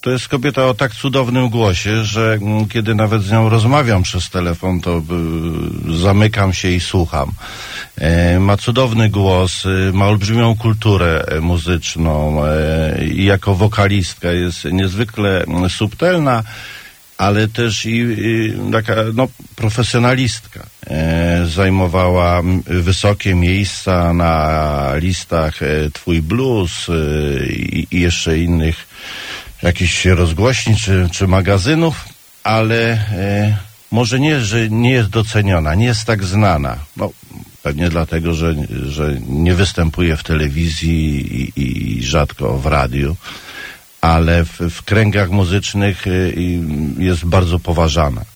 To jest kobieta o tak cudownym głosie, że kiedy nawet z nią rozmawiam przez telefon, to zamykam się i słucham. Ma cudowny głos, ma olbrzymią kulturę muzyczną i jako wokalistka jest niezwykle subtelna, ale też i taka profesjonalistka. Zajmowała wysokie miejsca na listach Twój Blues i jeszcze innych jakichś rozgłośni czy magazynów, ale może nie, że nie jest doceniona, nie jest tak znana. No, pewnie dlatego, że nie występuje w telewizji i rzadko w radiu, ale w kręgach muzycznych jest bardzo poważana.